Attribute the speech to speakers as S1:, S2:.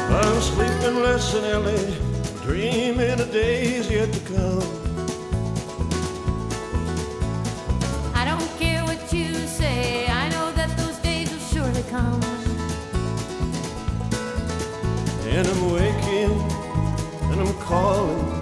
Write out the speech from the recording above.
S1: I'm sleeping less in LA, dreaming of days yet to come.
S2: I don't care what you say, I know that those days will surely come.
S1: And I'm waking and I'm calling